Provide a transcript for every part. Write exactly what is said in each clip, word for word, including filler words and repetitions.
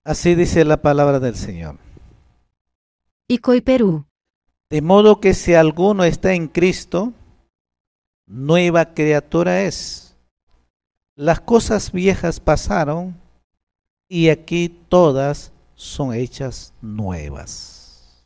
Así dice la palabra del Señor. Y coi Perú. De modo que si alguno está en Cristo, nueva criatura es. Las cosas viejas pasaron y aquí todas son hechas nuevas.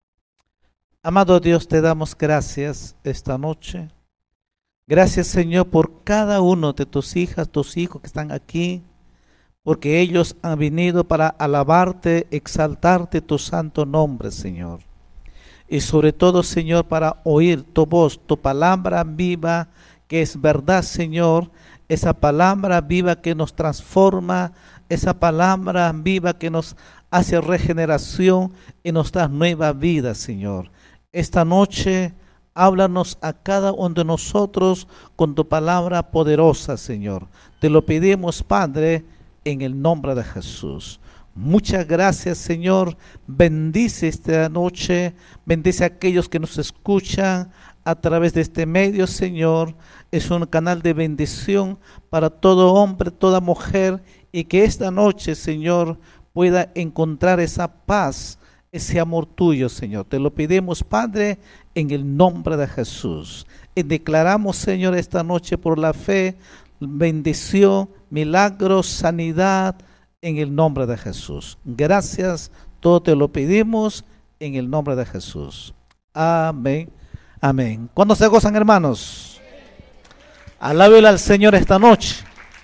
Amado Dios, te damos gracias esta noche. Gracias, Señor, por cada uno de tus hijas, tus hijos que están aquí, porque ellos han venido para alabarte, exaltarte tu santo nombre, Señor. Y sobre todo, Señor, para oír tu voz, tu palabra viva, que es verdad, Señor, esa palabra viva que nos transforma, esa palabra viva que nos hace regeneración y nos da nueva vida, Señor. Esta noche, háblanos a cada uno de nosotros con tu palabra poderosa, Señor. Te lo pedimos, Padre, en el nombre de Jesús. Muchas gracias, Señor. Bendice esta noche, bendice a aquellos que nos escuchan a través de este medio, Señor. Es un canal de bendición para todo hombre, toda mujer, y que esta noche, Señor, pueda encontrar esa paz, ese amor tuyo, Señor. Te lo pedimos, Padre, en el nombre de Jesús. Y declaramos, Señor, esta noche por la fe, bendición, milagros, sanidad, en el nombre de Jesús. Gracias, todo te lo pedimos en el nombre de Jesús. Amén, amén. ¿Cuándo se gozan, hermanos? Alábele al Señor esta noche.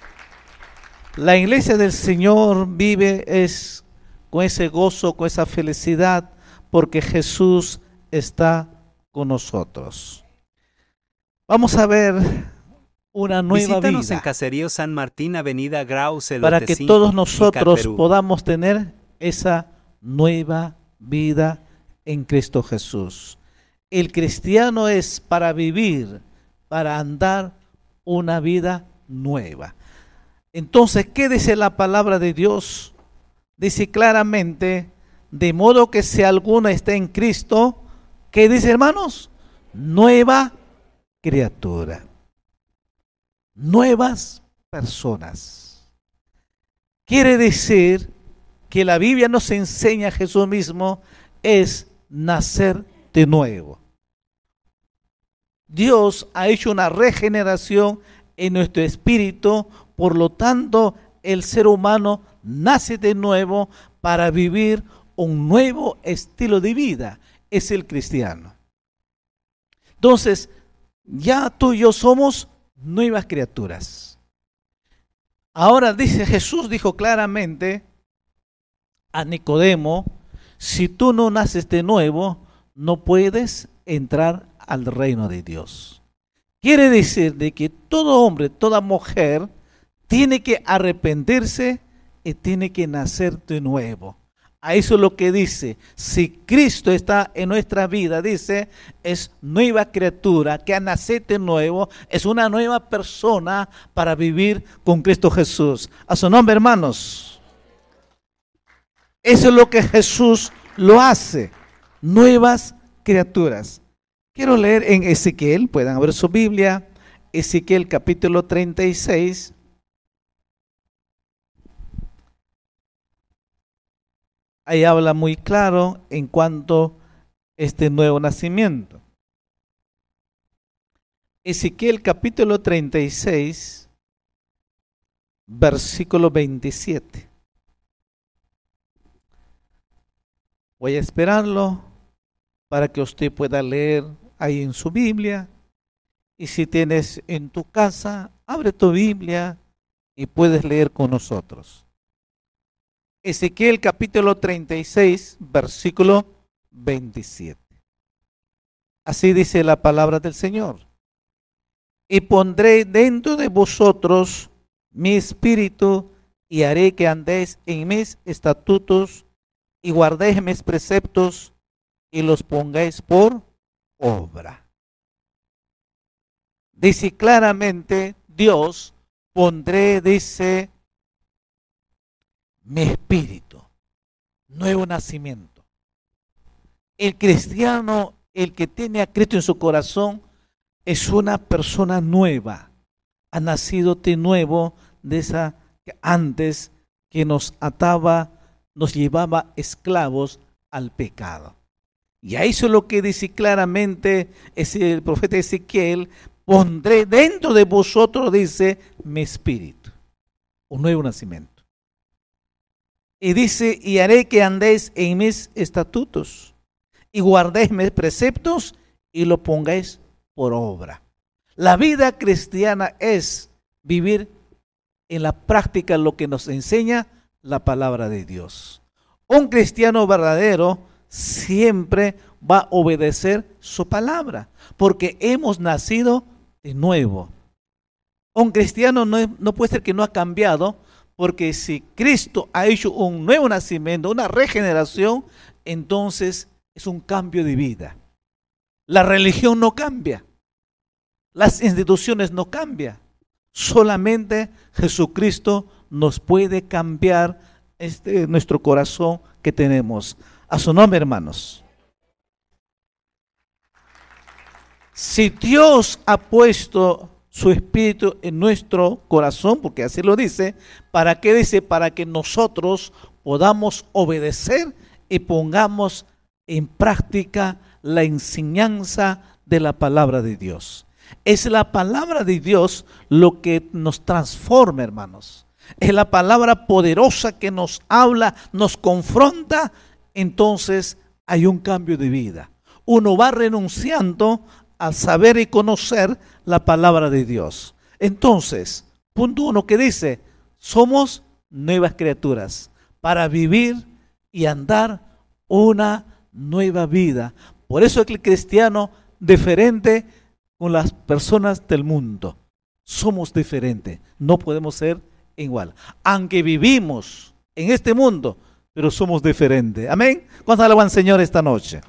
La iglesia del Señor vive es con ese gozo, con esa felicidad, porque Jesús está con nosotros. Vamos a ver una nueva Visítanos vida en Caserío San Martín, Avenida Grau, para que cinco, todos nosotros Ica, podamos tener esa nueva vida en Cristo Jesús. El cristiano es para vivir, para andar una vida nueva. Entonces, ¿qué dice la palabra de Dios? Dice claramente, de modo que si alguno está en Cristo, ¿qué dice, hermanos? Nueva criatura. Nuevas personas. Quiere decir que la Biblia nos enseña, Jesús mismo, es nacer de nuevo. Dios ha hecho una regeneración en nuestro espíritu, por lo tanto, el ser humano nace de nuevo para vivir un nuevo estilo de vida. Es el cristiano. Entonces, ya tú y yo somos nuevas criaturas. Ahora dice Jesús, dijo claramente a Nicodemo, si tú no naces de nuevo, no puedes entrar al reino de Dios. Quiere decir de que todo hombre, toda mujer tiene que arrepentirse y tiene que nacer de nuevo. A eso es lo que dice, si Cristo está en nuestra vida, dice, es nueva criatura, que ha nacido de nuevo, es una nueva persona para vivir con Cristo Jesús. A su nombre, hermanos. Eso es lo que Jesús lo hace, nuevas criaturas. Quiero leer en Ezequiel, puedan ver su Biblia, Ezequiel capítulo treinta y seis. Ahí habla muy claro en cuanto a este nuevo nacimiento. Ezequiel capítulo treinta y seis, versículo veintisiete. Voy a esperarlo para que usted pueda leer ahí en su Biblia. Y si tienes en tu casa, abre tu Biblia y puedes leer con nosotros. Ezequiel capítulo treinta y seis, versículo veintisiete. Así dice la palabra del Señor. Y pondré dentro de vosotros mi espíritu y haré que andéis en mis estatutos y guardéis mis preceptos y los pongáis por obra. Dice claramente Dios, pondré, dice, mi espíritu, nuevo nacimiento. El cristiano, el que tiene a Cristo en su corazón, es una persona nueva. Ha nacido de nuevo de esa que antes que nos ataba nos llevaba esclavos al pecado. Y a eso es lo que dice claramente el profeta Ezequiel: pondré dentro de vosotros, dice, mi espíritu, un nuevo nacimiento. Y dice, y haré que andéis en mis estatutos, y guardéis mis preceptos, y lo pongáis por obra. La vida cristiana es vivir en la práctica lo que nos enseña la palabra de Dios. Un cristiano verdadero siempre va a obedecer su palabra, porque hemos nacido de nuevo. Un cristiano no, no puede ser que no ha cambiado, porque si Cristo ha hecho un nuevo nacimiento, una regeneración, entonces es un cambio de vida. La religión no cambia, las instituciones no cambian, solamente Jesucristo nos puede cambiar este, nuestro corazón que tenemos. A su nombre, hermanos. Si Dios ha puesto su espíritu en nuestro corazón, porque así lo dice, ¿para qué dice? Para que nosotros podamos obedecer y pongamos en práctica la enseñanza de la palabra de Dios. Es la palabra de Dios lo que nos transforma, hermanos. Es la palabra poderosa que nos habla, nos confronta. Entonces hay un cambio de vida. Uno va renunciando a saber y conocer la palabra de Dios. Entonces, punto uno que dice, somos nuevas criaturas para vivir y andar una nueva vida. Por eso es que el cristiano diferente con las personas del mundo. Somos diferentes, no podemos ser igual. Aunque vivimos en este mundo, pero somos diferentes. Amén. ¿Cuántos alaban al Señor esta noche?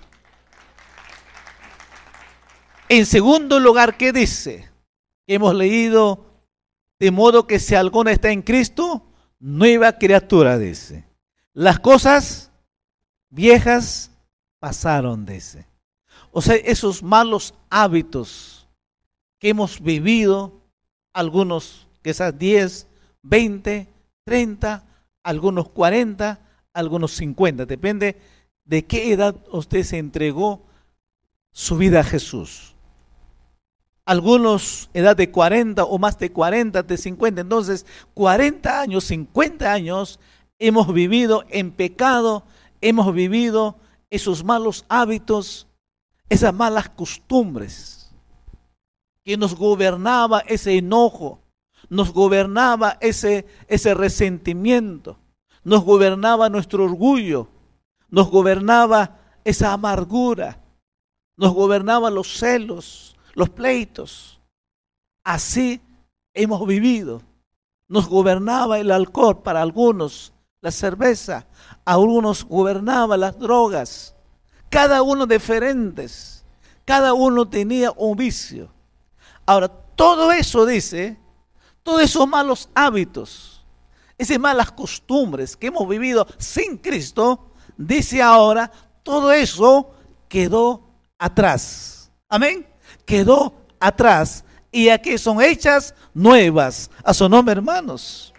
En segundo lugar, ¿qué dice? Hemos leído, de modo que si alguno está en Cristo, nueva criatura, dice. Las cosas viejas pasaron, dice. O sea, esos malos hábitos que hemos vivido, algunos quizás diez, veinte, treinta, algunos cuarenta, algunos cincuenta, depende de qué edad usted se entregó su vida a Jesús. Algunos edad de cuarenta o más de cuarenta, de cincuenta, entonces cuarenta años, cincuenta años hemos vivido en pecado, hemos vivido esos malos hábitos, esas malas costumbres, que nos gobernaba ese enojo, nos gobernaba ese, ese resentimiento, nos gobernaba nuestro orgullo, nos gobernaba esa amargura, nos gobernaba los celos, los pleitos. Así hemos vivido. Nos gobernaba el alcohol para algunos, la cerveza, a algunos gobernaba las drogas. Cada uno diferentes, cada uno tenía un vicio. Ahora, todo eso dice, todos esos malos hábitos, esas malas costumbres que hemos vivido sin Cristo, dice ahora, todo eso quedó atrás. Amén. Quedó atrás. Y aquí son hechas nuevas. A su nombre, hermanos.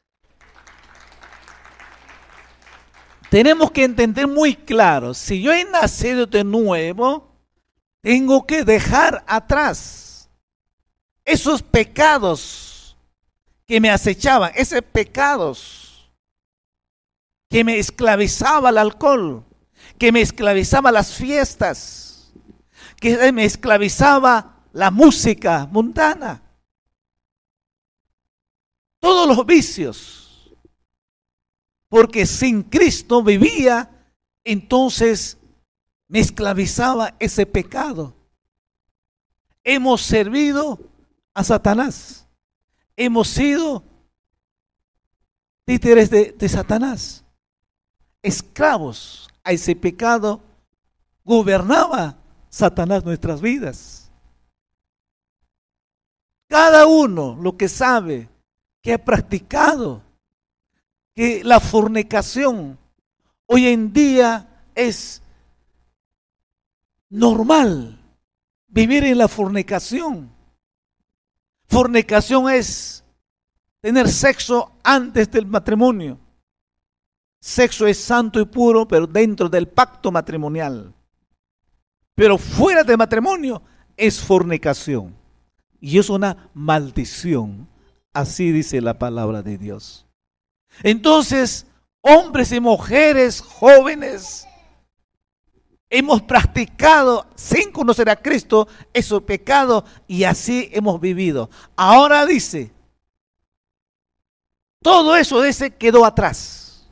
Tenemos que entender muy claro, si yo he nacido de nuevo, tengo que dejar atrás esos pecados que me acechaban, esos pecados que me esclavizaba el alcohol, que me esclavizaba las fiestas, que me esclavizaba la música mundana, todos los vicios. Porque sin Cristo vivía, entonces me esclavizaba ese pecado. Hemos servido a Satanás. Hemos sido títeres de, de Satanás. Esclavos a ese pecado. Gobernaba Satanás nuestras vidas. Cada uno lo que sabe, que ha practicado, que la fornicación hoy en día es normal vivir en la fornicación. Fornicación es tener sexo antes del matrimonio. Sexo es santo y puro, pero dentro del pacto matrimonial. Pero fuera del matrimonio es fornicación. Y es una maldición. Así dice la palabra de Dios. Entonces, hombres y mujeres jóvenes, hemos practicado sin conocer a Cristo esos pecados y así hemos vivido. Ahora dice, todo eso dice quedó atrás.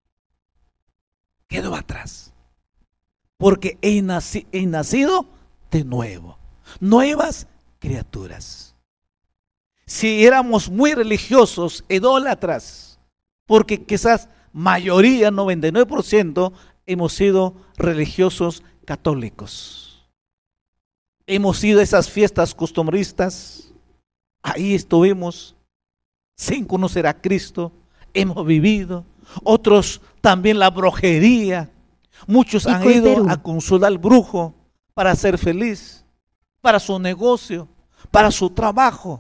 Quedó atrás. Porque he, naci- he nacido de nuevo. Nuevas criaturas. Si éramos muy religiosos, idólatras, porque quizás mayoría, noventa y nueve por ciento, hemos sido religiosos católicos. Hemos ido a esas fiestas costumbristas, ahí estuvimos, sin conocer a Cristo, hemos vivido. Otros también la brujería. Muchos han ido a consultar al brujo para ser feliz, para su negocio, para su trabajo.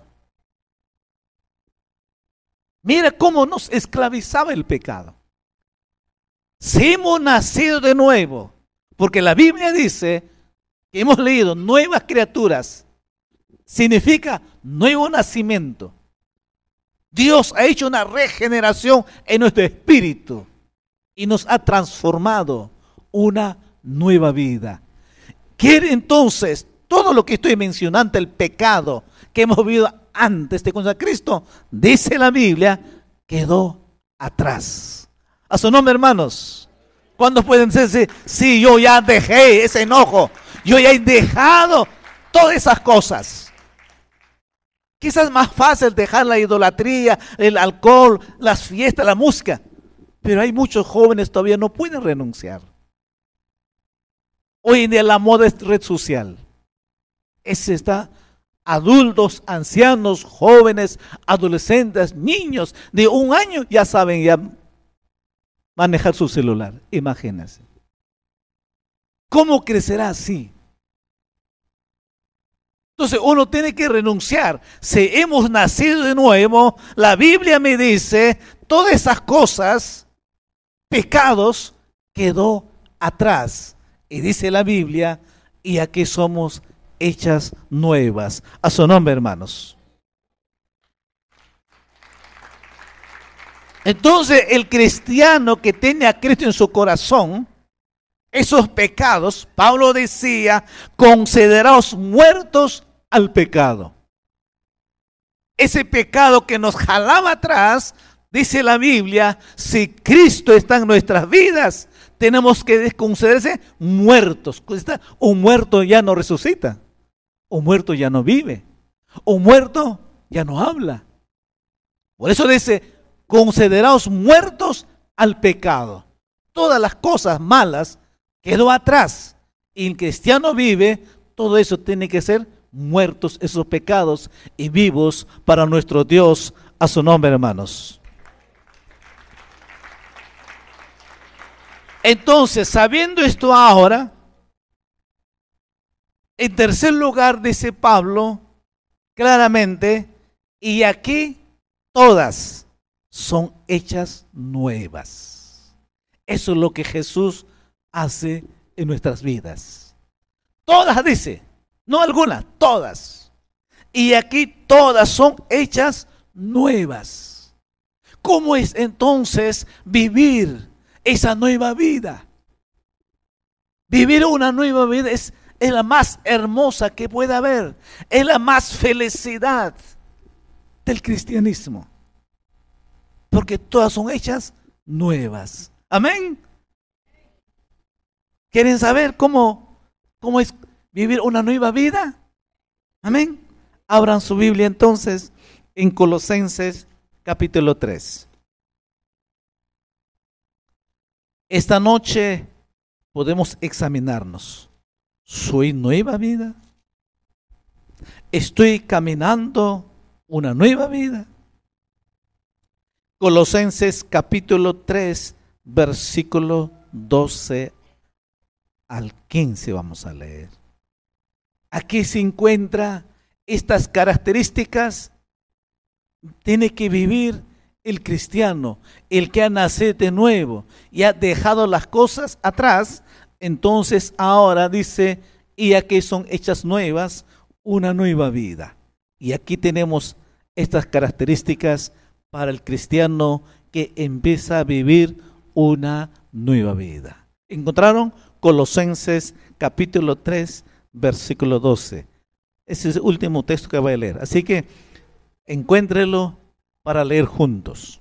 Mira cómo nos esclavizaba el pecado. Si hemos nacido de nuevo, porque la Biblia dice que hemos leído nuevas criaturas, significa nuevo nacimiento. Dios ha hecho una regeneración en nuestro espíritu y nos ha transformado una nueva vida. Quiere entonces todo lo que estoy mencionando, el pecado que hemos vivido antes de conocer a Cristo, dice la Biblia, quedó atrás. A su nombre, hermanos. ¿Cuántos pueden decir, sí, yo ya dejé ese enojo, yo ya he dejado todas esas cosas? Quizás es más fácil dejar la idolatría, el alcohol, las fiestas, la música, pero hay muchos jóvenes todavía no pueden renunciar. Hoy en día la moda es red social. Ese está, adultos, ancianos, jóvenes, adolescentes, niños de un año ya saben ya manejar su celular. Imagínense. ¿Cómo crecerá así? Entonces uno tiene que renunciar. Si hemos nacido de nuevo, la Biblia me dice, todas esas cosas, pecados, quedó atrás. Y dice la Biblia, y aquí somos hechas nuevas. A su nombre, hermanos. Entonces el cristiano que tiene a Cristo en su corazón, esos pecados, Pablo decía, consideraos muertos al pecado. Ese pecado que nos jalaba atrás, dice la Biblia, si Cristo está en nuestras vidas, tenemos que considerarse muertos. Un muerto ya no resucita, un muerto ya no vive, un muerto ya no habla. Por eso dice, consideraos muertos al pecado. Todas las cosas malas quedó atrás. Y el cristiano vive, todo eso tiene que ser muertos, esos pecados, y vivos para nuestro Dios. A su nombre, hermanos. Entonces, sabiendo esto ahora, en tercer lugar dice Pablo claramente, y aquí todas son hechas nuevas. Eso es lo que Jesús hace en nuestras vidas. Todas, dice, no algunas, todas. Y aquí todas son hechas nuevas. ¿Cómo es entonces vivir esa nueva vida? Vivir una nueva vida es, es la más hermosa que puede haber. Es la más felicidad del cristianismo. Porque todas son hechas nuevas. Amén. ¿Quieren saber cómo, cómo es vivir una nueva vida? Amén. Abran su Biblia entonces en Colosenses capítulo tres. Esta noche podemos examinarnos. ¿Soy nueva vida? ¿Estoy caminando una nueva vida? Colosenses capítulo tres, versículo doce al quince vamos a leer. Aquí se encuentra estas características. Tiene que vivir el cristiano, el que ha nacido de nuevo y ha dejado las cosas atrás, entonces ahora dice, y aquí son hechas nuevas, una nueva vida. Y aquí tenemos estas características para el cristiano que empieza a vivir una nueva vida. ¿Encontraron? Colosenses capítulo tres, versículo doce. Ese es el último texto que voy a leer. Así que encuéntrelo para leer juntos.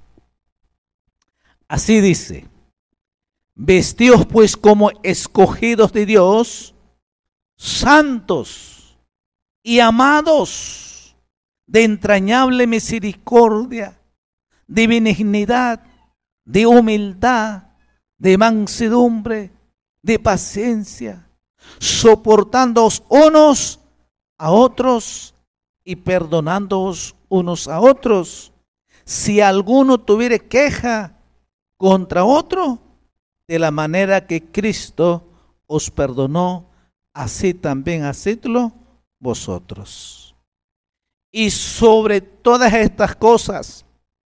Así dice: vestíos pues como escogidos de Dios, santos y amados, de entrañable misericordia, de benignidad, de humildad, de mansedumbre, de paciencia, soportándoos unos a otros y perdonándoos unos a otros. Si alguno tuviere queja contra otro, de la manera que Cristo os perdonó, así también hacedlo vosotros. Y sobre todas estas cosas,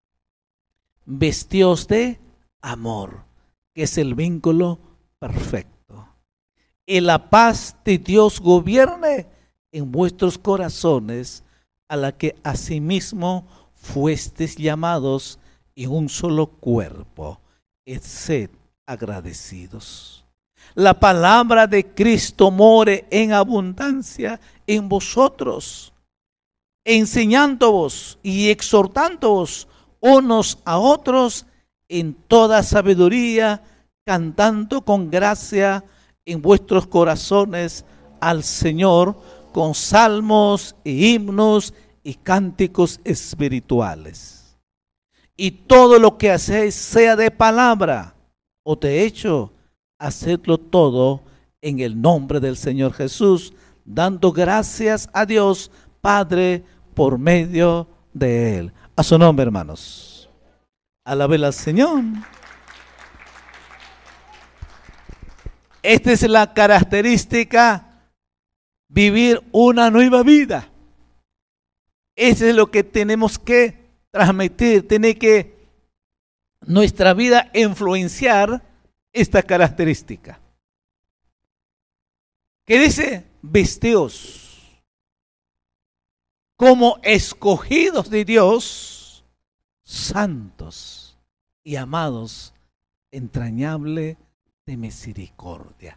vestíos de amor, que es el vínculo perfecto. Y la paz de Dios gobierne en vuestros corazones, a la que asimismo fuestes llamados en un solo cuerpo, y sed agradecidos. La palabra de Cristo more en abundancia en vosotros, enseñándoos y exhortándoos unos a otros en toda sabiduría, cantando con gracia en vuestros corazones al Señor, con salmos y himnos y cánticos espirituales. Y todo lo que hacéis, sea de palabra o de hecho, hacedlo todo en el nombre del Señor Jesús, dando gracias a Dios Padre por medio de Él. A su nombre, hermanos. Alaben al Señor. Esta es la característica, vivir una nueva vida. Eso es lo que tenemos que transmitir. Tiene que nuestra vida influenciar esta característica. ¿Qué dice? Vestíos como escogidos de Dios, santos y amados, entrañable de misericordia.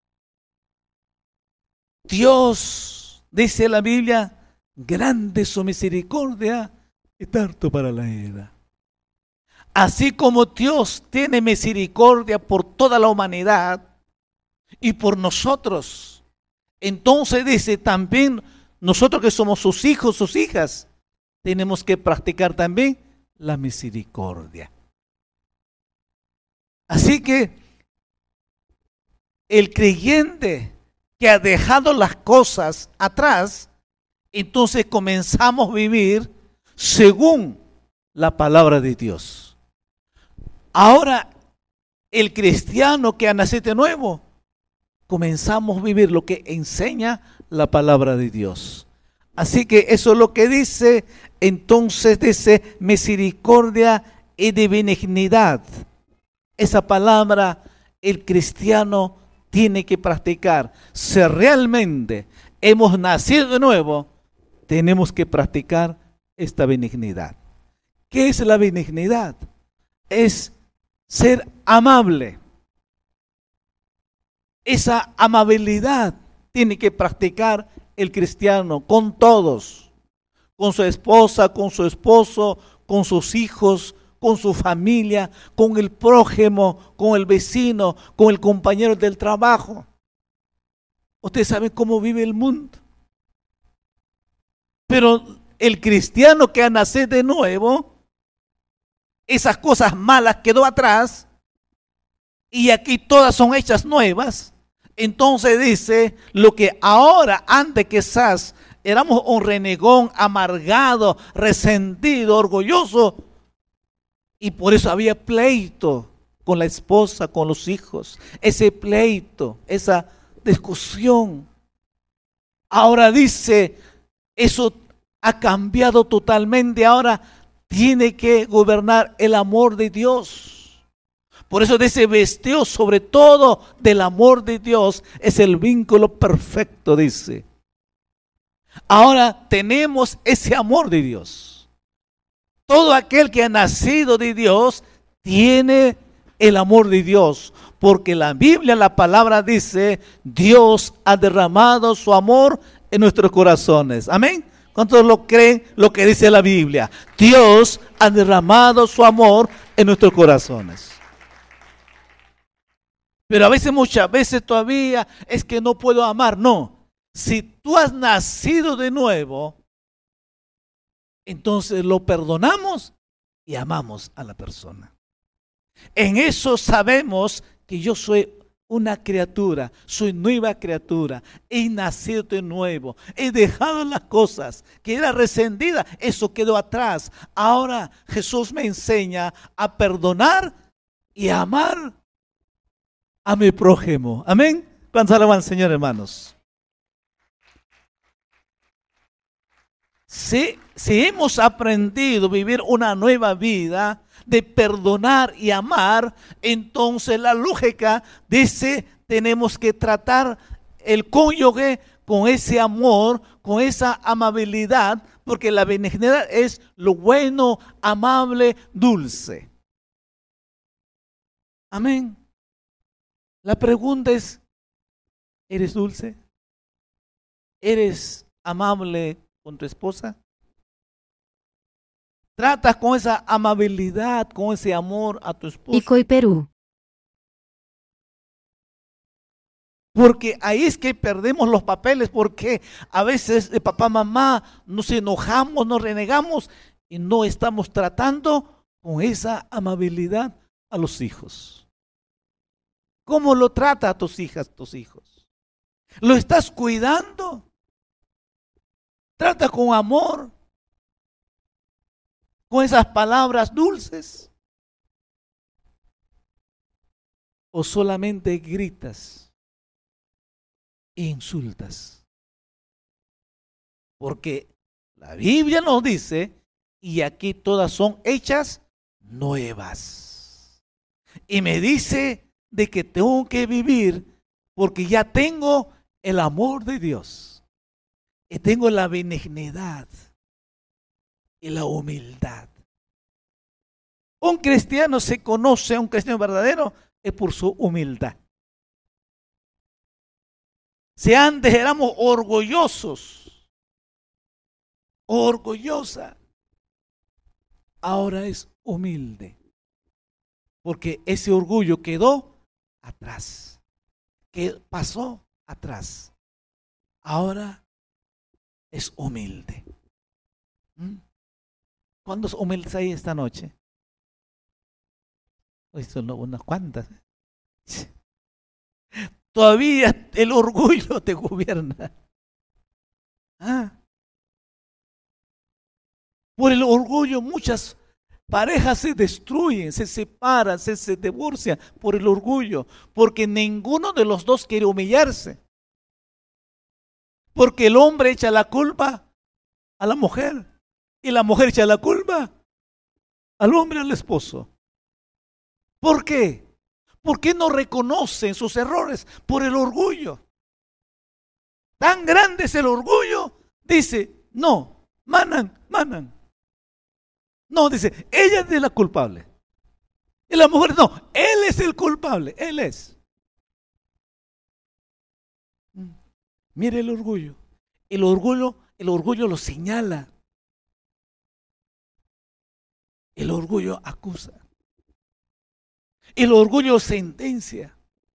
Dios, dice la Biblia, grande su misericordia y tanto para la era. Así como Dios tiene misericordia por toda la humanidad y por nosotros, entonces dice también nosotros que somos sus hijos, sus hijas, tenemos que practicar también la misericordia. Así que el creyente que ha dejado las cosas atrás, entonces comenzamos a vivir según la palabra de Dios. Ahora, el cristiano que ha nacido de nuevo, comenzamos a vivir lo que enseña la palabra de Dios. Así que eso es lo que dice, entonces dice misericordia y de benignidad. Esa palabra el cristiano tiene que practicar. Si realmente hemos nacido de nuevo, tenemos que practicar esta benignidad. ¿Qué es la benignidad? Es ser amable. Esa amabilidad tiene que practicar el cristiano con todos, con su esposa, con su esposo, con sus hijos, con su familia, con el prójimo, con el vecino, con el compañero del trabajo. Ustedes saben cómo vive el mundo. Pero el cristiano que ha nacido de nuevo, esas cosas malas quedó atrás y aquí todas son hechas nuevas. Entonces dice, lo que ahora, antes quizás éramos un renegón, amargado, resentido, orgulloso, y por eso había pleito con la esposa, con los hijos, ese pleito, esa discusión. Ahora dice, eso ha cambiado totalmente, ahora tiene que gobernar el amor de Dios. Por eso dice, vestido sobre todo del amor de Dios, es el vínculo perfecto, dice. Ahora tenemos ese amor de Dios. Todo aquel que ha nacido de Dios tiene el amor de Dios, porque la Biblia, la palabra dice, Dios ha derramado su amor en nuestros corazones. Amén. ¿Cuántos lo creen lo que dice la Biblia? Dios ha derramado su amor en nuestros corazones. Pero a veces, muchas veces todavía es que no puedo amar. No, si tú has nacido de nuevo, entonces lo perdonamos y amamos a la persona. En eso sabemos que yo soy una criatura, soy nueva criatura, he nacido de nuevo, he dejado las cosas que era resentida, eso quedó atrás. Ahora Jesús me enseña a perdonar y a amar a mi prójimo. Amén. ¿Cuántos alaban al Señor, hermanos? Si, si hemos aprendido a vivir una nueva vida de perdonar y amar, entonces la lógica dice, tenemos que tratar el cónyuge con ese amor, con esa amabilidad, porque la benignidad es lo bueno, amable, dulce. Amén. La pregunta es, ¿eres dulce? ¿Eres amable con tu esposa? ¿Tratas con esa amabilidad, con ese amor a tu esposa? Icoi Perú. Porque ahí es que perdemos los papeles, porque a veces de papá, mamá nos enojamos, nos renegamos y no estamos tratando con esa amabilidad a los hijos. ¿Cómo lo trata a tus hijas, tus hijos? ¿Lo estás cuidando? ¿Trata con amor? ¿Con esas palabras dulces? ¿O solamente gritas e insultas? Porque la Biblia nos dice, y aquí todas son hechas nuevas. Y me dice de que tengo que vivir porque ya tengo el amor de Dios. Y tengo la benignidad y la humildad. Un cristiano se conoce, un cristiano verdadero, es por su humildad. Si antes éramos orgullosos, orgullosa, ahora es humilde. Porque ese orgullo quedó atrás, que pasó atrás. Ahora es humilde. ¿Mm? ¿Cuántos humildes hay esta noche? Hoy son unas cuantas. Todavía el orgullo te gobierna. ¿Ah? Por el orgullo muchas parejas se destruyen, se separan, se, se divorcian por el orgullo, porque ninguno de los dos quiere humillarse. Porque el hombre echa la culpa a la mujer y la mujer echa la culpa al hombre, al esposo. ¿Por qué? ¿Por qué no reconocen sus errores? Por el orgullo. Tan grande es el orgullo, dice, no, manan, manan. No, dice, ella es la culpable. Y la mujer, no, él es el culpable, él es. Mire el orgullo. El orgullo, el orgullo lo señala. El orgullo acusa. El orgullo sentencia.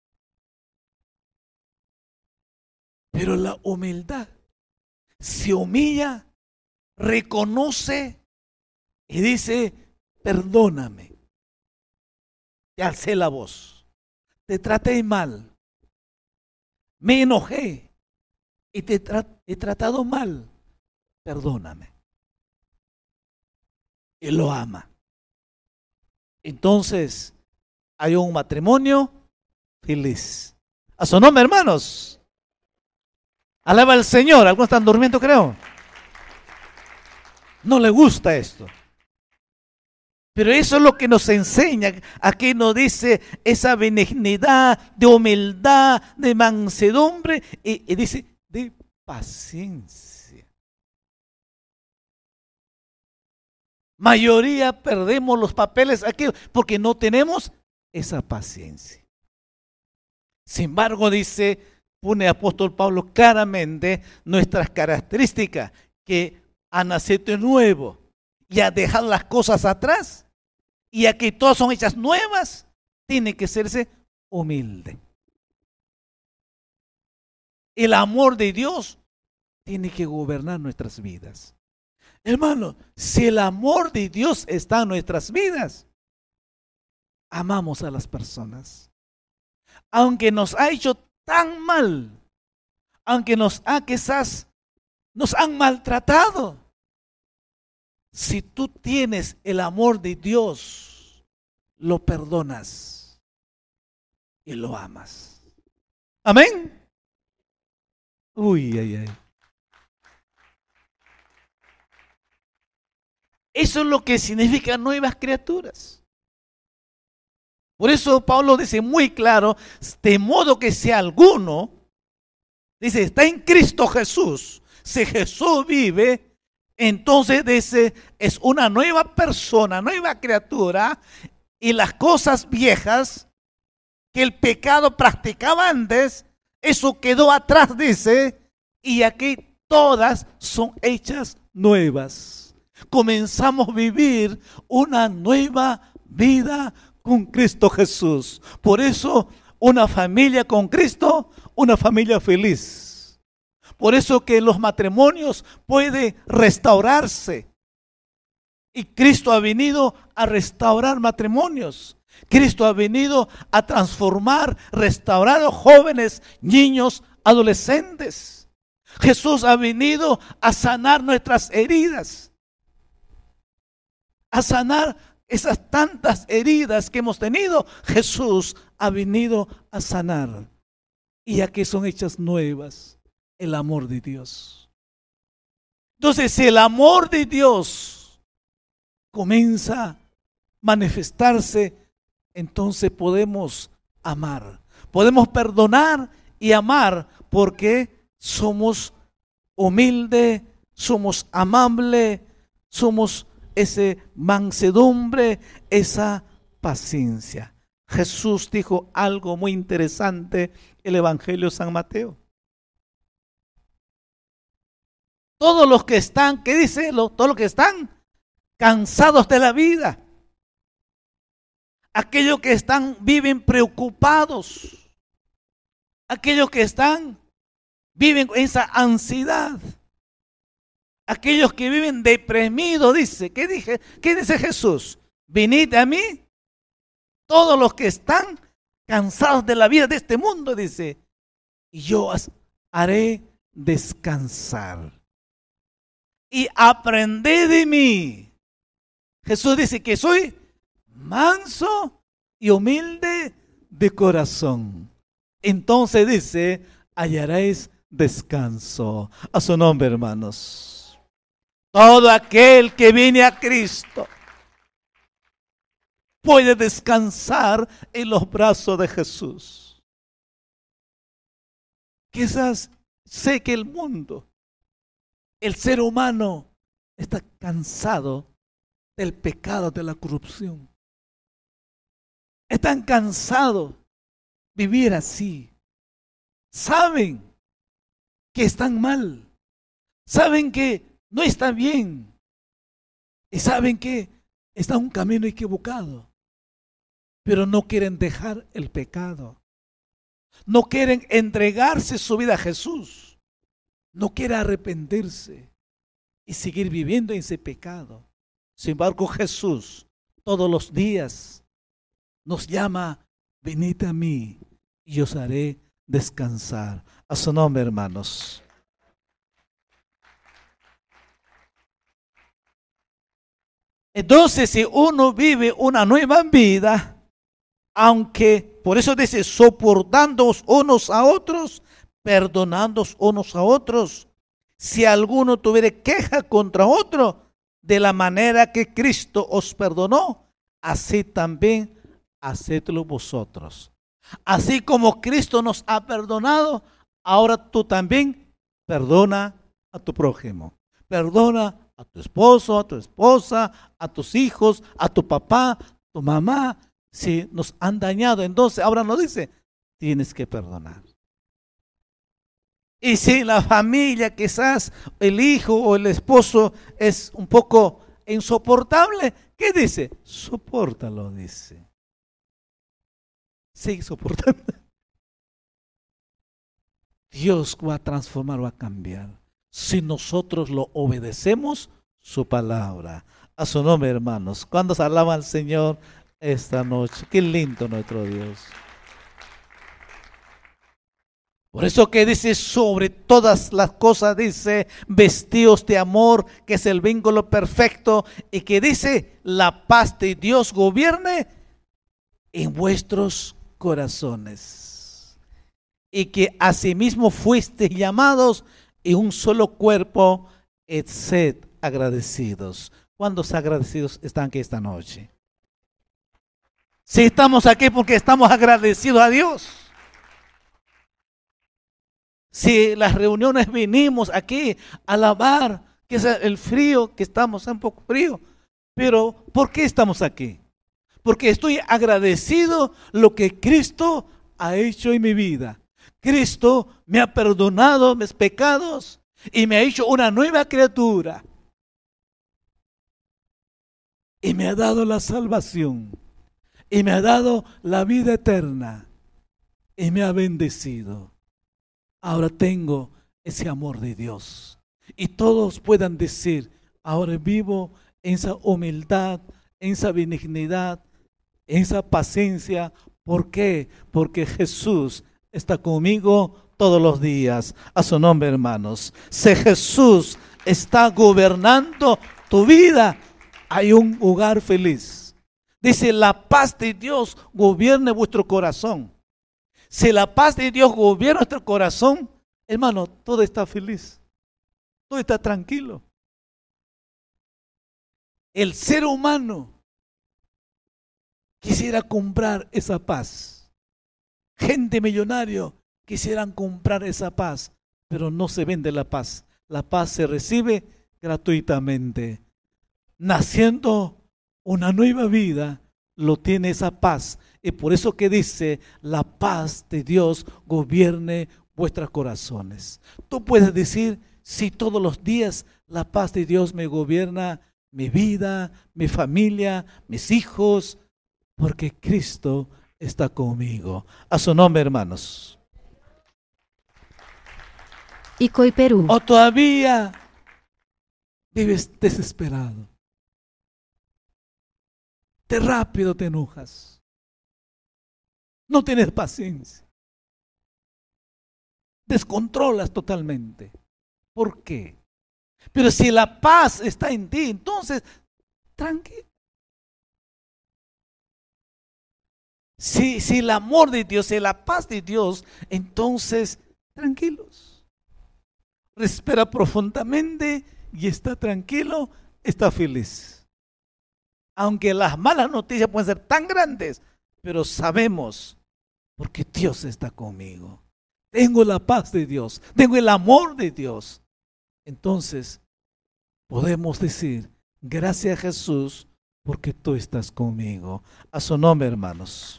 Pero la humildad se humilla, reconoce y dice, perdóname. Te alcé la voz. Te traté mal. Me enojé. Y te tra- he tratado mal. Perdóname. Y lo ama. Entonces, hay un matrimonio feliz. A su nombre, hermanos. Alaba al Señor. Algunos están durmiendo, creo. No le gusta esto. Pero eso es lo que nos enseña. Aquí nos dice esa benignidad, de humildad, de mansedumbre y, y dice de paciencia. Mayoría perdemos los papeles aquí porque no tenemos esa paciencia. Sin embargo, dice, pone el apóstol Pablo claramente nuestras características, que ha nacido de nuevo y ha dejado las cosas atrás. Y aquí todas son hechas nuevas, tiene que serse humilde. El amor de Dios tiene que gobernar nuestras vidas. Hermano, si el amor de Dios está en nuestras vidas, amamos a las personas. Aunque nos ha hecho tan mal, aunque nos ha quizás nos han maltratado, si tú tienes el amor de Dios, lo perdonas y lo amas. Amén. Uy, ay, ay. Eso es lo que significa nuevas criaturas. Por eso Pablo dice muy claro, de modo que si alguno, dice, está en Cristo Jesús, si Jesús vive, entonces dice, es una nueva persona, nueva criatura, y las cosas viejas que el pecado practicaba antes, eso quedó atrás, dice, y aquí todas son hechas nuevas. Comenzamos a vivir una nueva vida con Cristo Jesús. Por eso, una familia con Cristo, una familia feliz. Por eso que los matrimonios pueden restaurarse. Y Cristo ha venido a restaurar matrimonios. Cristo ha venido a transformar, restaurar a jóvenes, niños, adolescentes. Jesús ha venido a sanar nuestras heridas. A sanar esas tantas heridas que hemos tenido. Jesús ha venido a sanar. Y aquí son hechas nuevas. El amor de Dios. Entonces, si el amor de Dios comienza a manifestarse, entonces podemos amar. Podemos perdonar y amar porque somos humildes, somos amables, somos esa mansedumbre, esa paciencia. Jesús dijo algo muy interesante en el Evangelio de San Mateo. Todos los que están, ¿qué dice? Todos los que están cansados de la vida. Aquellos que están, viven preocupados. Aquellos que están, viven esa ansiedad. Aquellos que viven deprimidos, dice. ¿Qué, dije? ¿Qué dice Jesús? Venid a mí, todos los que están cansados de la vida de este mundo, dice, y yo os haré descansar. Y aprended de mí. Jesús dice que soy manso y humilde de corazón. Entonces dice, hallaréis descanso. A su nombre, hermanos. Todo aquel que viene a Cristo puede descansar en los brazos de Jesús. Quizás sé que el mundo, el ser humano, está cansado del pecado, de la corrupción. Están cansados de vivir así. Saben que están mal. Saben que no está bien. Y saben que está en un camino equivocado. Pero no quieren dejar el pecado. No quieren entregarse su vida a Jesús. No quiere arrepentirse y seguir viviendo en ese pecado. Sin embargo, Jesús todos los días nos llama, venid a mí y os haré descansar. A su nombre, hermanos. Entonces, si uno vive una nueva vida, aunque, por eso dice, soportándoos unos a otros, perdonándoos unos a otros, si alguno tuviere queja contra otro, de la manera que Cristo os perdonó, así también hacedlo vosotros. Así como Cristo nos ha perdonado, ahora tú también perdona a tu prójimo. Perdona a tu esposo, a tu esposa, a tus hijos, a tu papá, tu mamá. Si nos han dañado, entonces ahora nos dice, tienes que perdonar. Y si la familia, quizás el hijo o el esposo es un poco insoportable, ¿qué dice? Sopórtalo, dice. Sigue soportando. Dios va a transformar, va a cambiar. Si nosotros lo obedecemos, su palabra. A su nombre, hermanos. ¿Cuántos alaban al Señor esta noche? Qué lindo nuestro Dios. Por eso que dice, sobre todas las cosas, dice, vestidos de amor, que es el vínculo perfecto, y que dice, la paz de Dios gobierne en vuestros corazones. Y que asimismo fuiste llamados en un solo cuerpo, et sed agradecidos. ¿Cuántos agradecidos están aquí esta noche? Si estamos aquí porque estamos agradecidos a Dios. Si las reuniones vinimos aquí a alabar, que es el frío, que estamos un poco frío, pero ¿por qué estamos aquí? Porque estoy agradecido lo que Cristo ha hecho en mi vida. Cristo me ha perdonado mis pecados y me ha hecho una nueva criatura. Y me ha dado la salvación. Y me ha dado la vida eterna. Y me ha bendecido. Ahora tengo ese amor de Dios. Y todos puedan decir, ahora vivo en esa humildad, en esa benignidad, en esa paciencia. ¿Por qué? Porque Jesús está conmigo todos los días. A su nombre, hermanos. Si Jesús está gobernando tu vida, hay un hogar feliz. Dice, la paz de Dios gobierne vuestro corazón. Si la paz de Dios gobierna nuestro corazón, hermano, todo está feliz. Todo está tranquilo. El ser humano quisiera comprar esa paz. Gente millonaria quisieran comprar esa paz, pero no se vende la paz. La paz se recibe gratuitamente. Naciendo una nueva vida, lo tiene esa paz. Y por eso que dice, la paz de Dios gobierne vuestros corazones. Tú puedes decir, si todos los días la paz de Dios me gobierna mi vida, mi familia, mis hijos, porque Cristo está conmigo. A su nombre, hermanos. Icoi Perú. O todavía vives desesperado. Te rápido te enojas. No tienes paciencia. Descontrolas totalmente. ¿Por qué? Pero si la paz está en ti, entonces, tranquilo. Si, si el amor de Dios, si la paz de Dios, entonces, tranquilos. Respira profundamente y está tranquilo, está feliz. Aunque las malas noticias pueden ser tan grandes, pero sabemos, porque Dios está conmigo. Tengo la paz de Dios, tengo el amor de Dios. Entonces, podemos decir, gracias a Jesús, porque tú estás conmigo. A su nombre, hermanos.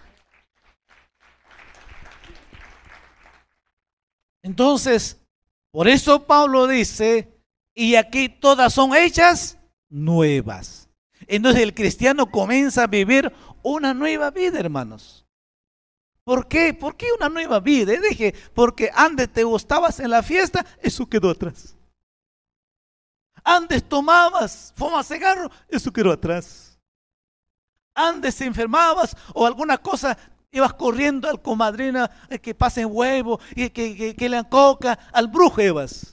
Entonces, por eso Pablo dice, y aquí todas son hechas nuevas. Entonces el cristiano comienza a vivir una nueva vida, hermanos. ¿Por qué? ¿Por qué una nueva vida? Y dije, porque antes te gustabas en la fiesta, eso quedó atrás. Antes tomabas, fumas cigarro, eso quedó atrás. Antes te enfermabas o alguna cosa, ibas corriendo al comadrina eh, que pasen huevo y que, que, que le dan coca, al brujo ibas.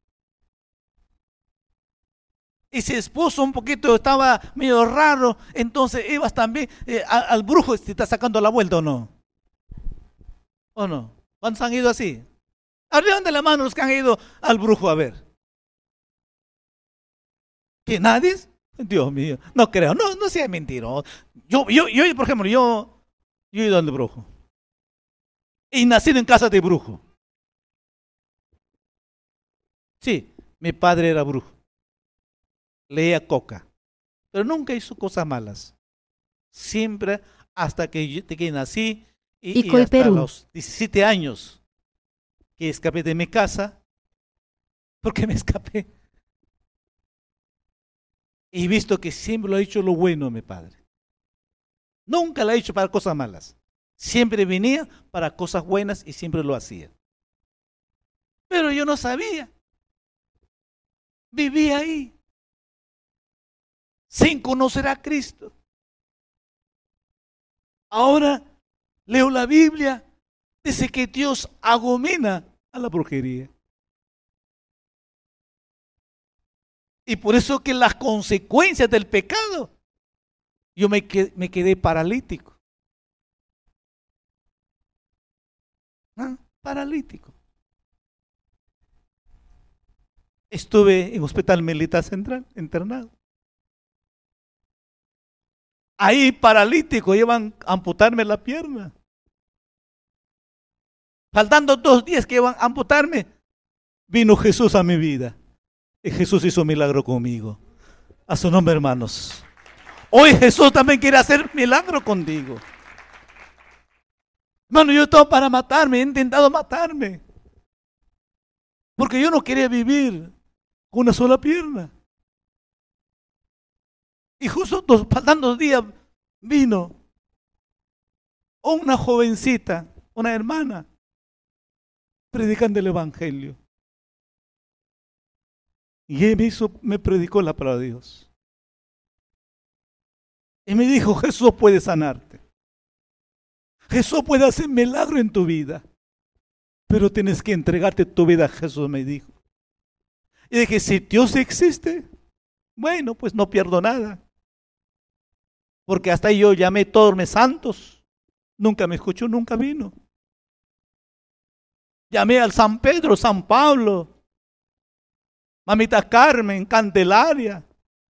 Y si esposo un poquito estaba medio raro, entonces ibas también eh, a, al brujo, si está sacando la vuelta o no. ¿O no? ¿Cuántos han ido así? Arriba de la mano los que han ido al brujo a ver. ¿Que nadie? Dios mío, no creo, no, no sea mentiroso. Yo, yo, yo, por ejemplo, yo, yo he ido al brujo. Y nacido en casa de brujo. Sí, mi padre era brujo. Leía coca. Pero nunca hizo cosas malas. Siempre hasta que, yo, que nací y, y hasta Perú. los diecisiete años que escapé de mi casa. Porque me escapé. Y he visto que siempre lo ha hecho lo bueno mi padre. Nunca lo ha hecho para cosas malas. Siempre venía para cosas buenas y siempre lo hacía. Pero yo no sabía. Vivía ahí. Sin conocer a Cristo. Ahora leo la Biblia. Dice que Dios abomina a la brujería. Y por eso que las consecuencias del pecado, yo me quedé, me quedé paralítico. ¿Ah? Paralítico. Estuve en Hospital Militar Central, internado. Ahí paralítico, iban a amputarme la pierna. Faltando dos días que iban a amputarme, vino Jesús a mi vida. Y Jesús hizo un milagro conmigo. A su nombre, hermanos. Hoy Jesús también quiere hacer milagro contigo. Hermano, yo estaba para matarme, he intentado matarme. Porque yo no quería vivir con una sola pierna. Y justo dos, faltando dos días vino una jovencita, una hermana, predicando el Evangelio. Y él me, hizo, me predicó la palabra de Dios. Y me dijo, Jesús puede sanarte. Jesús puede hacer milagro en tu vida. Pero tienes que entregarte tu vida a Jesús, me dijo. Y dije, si Dios existe, bueno, pues no pierdo nada. Porque hasta ahí yo llamé a todos mis santos. Nunca me escuchó, nunca vino. Llamé al San Pedro, San Pablo, Mamita Carmen, Candelaria.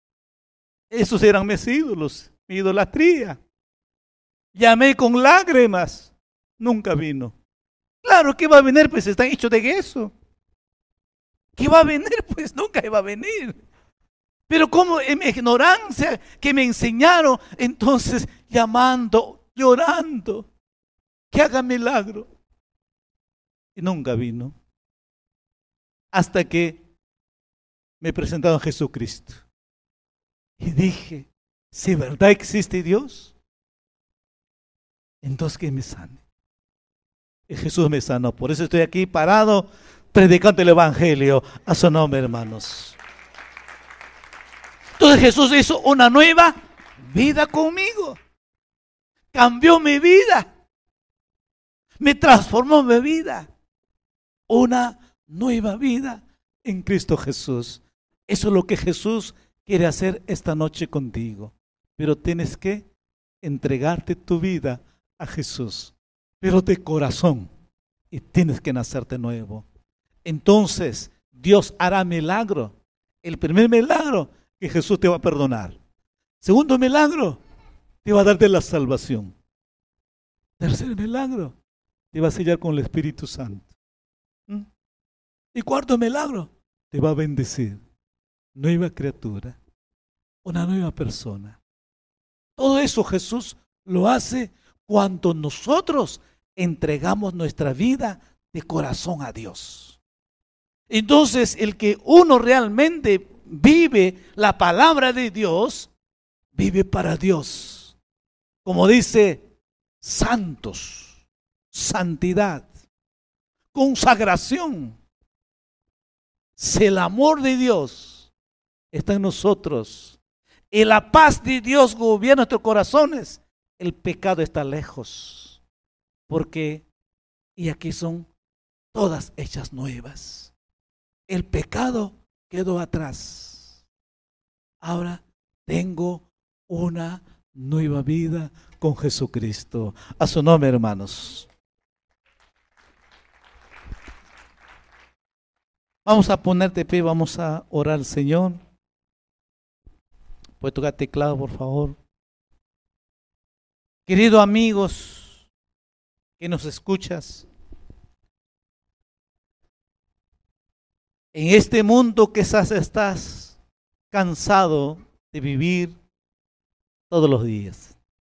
Esos eran mis ídolos, mi idolatría. Llamé con lágrimas, nunca vino. Claro que va a venir, pues están hechos de yeso. ¿Qué va a venir? Pues nunca iba a venir. Pero como en mi ignorancia que me enseñaron, entonces llamando, llorando, que haga milagro. Y nunca vino. Hasta que me presentaron a Jesucristo. Y dije, si verdad existe Dios, entonces que me sane. Y Jesús me sanó. Por eso estoy aquí parado, predicando el Evangelio a su nombre, hermanos. Entonces Jesús hizo una nueva vida conmigo. Cambió mi vida. Me transformó mi vida. Una nueva vida en Cristo Jesús. Eso es lo que Jesús quiere hacer esta noche contigo. Pero tienes que entregarte tu vida a Jesús. Pero de corazón. Y tienes que nacer de nuevo. Entonces Dios hará milagro. El primer milagro, que Jesús te va a perdonar. Segundo milagro, te va a dar de la salvación. Tercer milagro, te va a sellar con el Espíritu Santo. ¿Mm? Y cuarto milagro, te va a bendecir. Nueva criatura, una nueva persona. Todo eso Jesús lo hace cuando nosotros entregamos nuestra vida de corazón a Dios. Entonces, el que uno realmente vive la palabra de Dios, vive para Dios. Como dice, santos, santidad, consagración. Si el amor de Dios está en nosotros y la paz de Dios gobierna nuestros corazones, el pecado está lejos. Porque, y aquí son todas hechas nuevas. El pecado quedó atrás. Ahora tengo una nueva vida con Jesucristo. A su nombre, hermanos. Vamos a ponerte de pie, vamos a orar al Señor. Puede tocar teclado, por favor. Queridos amigos que nos escuchas, en este mundo quizás estás cansado de vivir todos los días.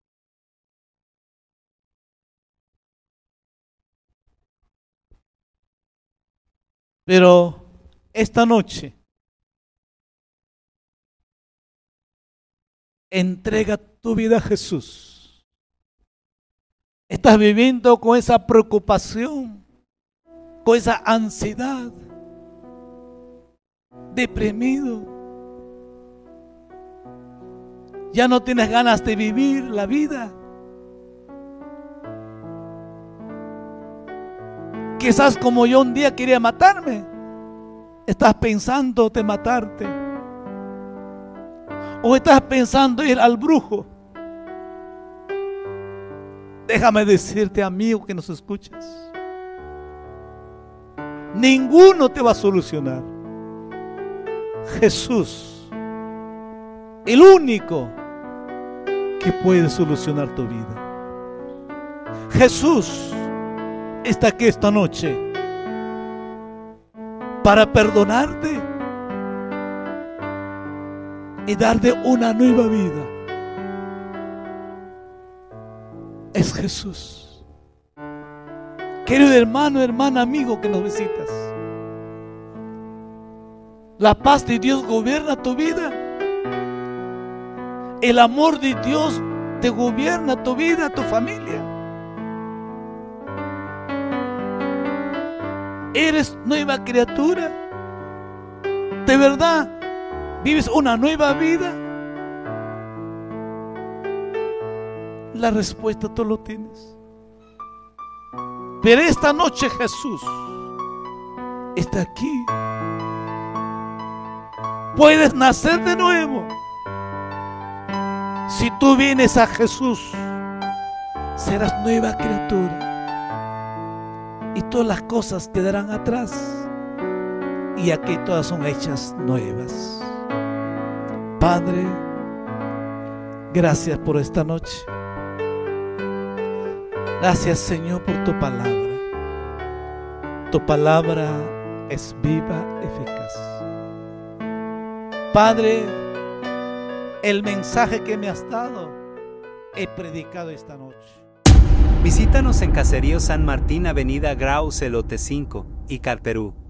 Pero esta noche entrega tu vida a Jesús. Estás viviendo con esa preocupación, con esa ansiedad, deprimido. Ya no tienes ganas de vivir la vida. Quizás como yo un día quería matarme, estás pensando de matarte. O estás pensando ir al brujo. Déjame decirte, amigo que nos escuchas, ninguno te va a solucionar. Jesús, el único que puede solucionar tu vida. Jesús está aquí esta noche para perdonarte y darte una nueva vida. Es Jesús. Querido hermano, hermana, amigo que nos visitas, la paz de Dios gobierna tu vida. El amor de Dios te gobierna tu vida, tu familia. Eres nueva criatura. De verdad, vives una nueva vida. La respuesta tú lo tienes. Pero esta noche Jesús está aquí. Puedes nacer de nuevo. Si tú vienes a Jesús, serás nueva criatura. Y todas las cosas quedarán atrás. Y aquí todas son hechas nuevas. Padre, gracias por esta noche. Gracias, Señor, por tu palabra. Tu palabra es viva, eficaz. Padre, el mensaje que me has dado, he predicado esta noche. Visítanos en Caserío San Martín, Avenida Graus, Elote cinco, Icar, Perú.